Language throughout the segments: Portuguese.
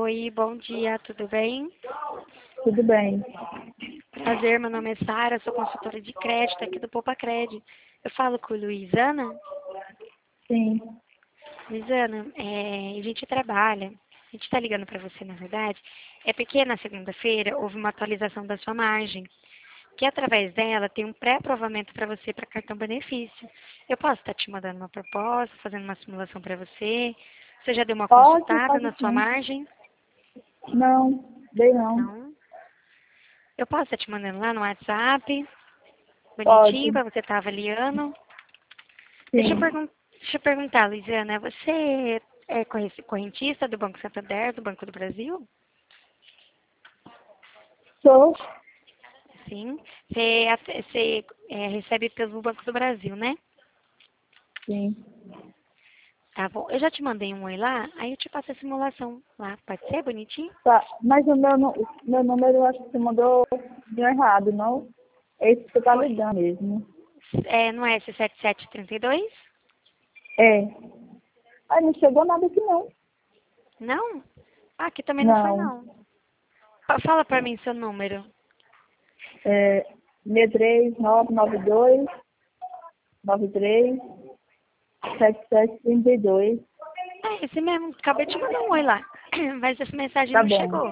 Oi, bom dia, tudo bem? Tudo bem. Prazer, meu nome é Sara, sou consultora de crédito aqui do Poupa Cred. Eu falo com Luizana. Sim. Luizana, a gente trabalha, a gente está ligando para você, na verdade, é porque na segunda-feira houve uma atualização da sua margem, que através dela tem um pré-aprovamento para você para cartão benefício. Eu posso estar te mandando uma proposta, fazendo uma simulação para você? Você já deu uma consultada Pode na sua sim. margem? Não, dei não. Não? Eu posso estar te mandando lá no WhatsApp, bonitinho, Pode. para você estar avaliando. Deixa eu, Sim. deixa eu perguntar, Luiziana, você é correntista do Banco Santander, do Banco do Brasil? Sou. Sim. Você recebe pelo Banco do Brasil, né? Sim. Tá bom. Eu já te mandei um oi lá, aí eu te passo a simulação lá. Pode ser bonitinho? Tá. Mas o meu número eu acho que você mandou de errado, não? Esse que você tá Foi. ligando mesmo. Não é esse 7732? É. Ah, não chegou nada aqui não. Não? Ah, aqui também não foi, Não. não. Fala pra mim seu número. É 63992 93 7732. É, esse mesmo. Acabei de mandar um oi lá. Mas essa mensagem Tá não bom. chegou.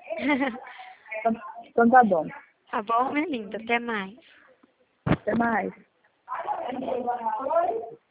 Então tá bom. Tá bom, minha linda? Até mais. Até mais.